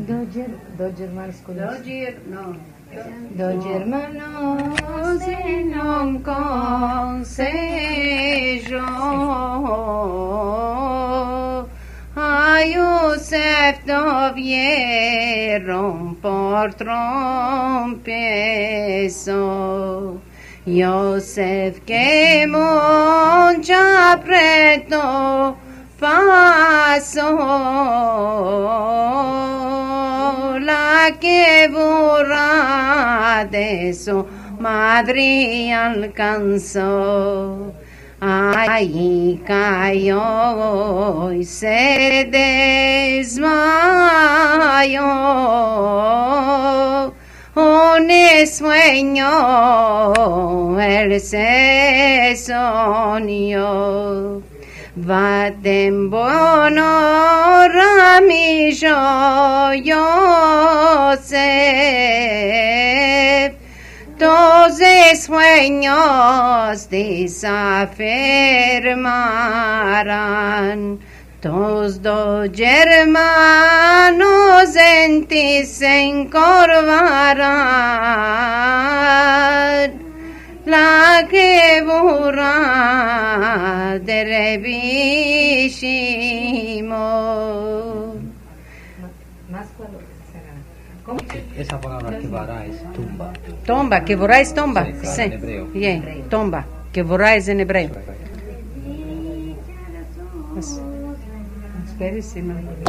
Dos hermanos conocidos. Dos hermanos en un consejo a Yosef dovieron por tropiezo. Yosef que mucha apretó pasó, la que burra de su madre alcanzó. Allí cayó y se desmayó. Un sueño él se soñó. Vatem bono ramillo Yosef, dos sueños desafirmarán, dos hermanos en ti se encorvarán. La que burra de Rebi Shimon. Más cuando Esa palabra que vará es tumba. Tomba, que vorá es tomba. Sí, en hebreo. Bien, tomba, que vorá es en hebreo. Espere,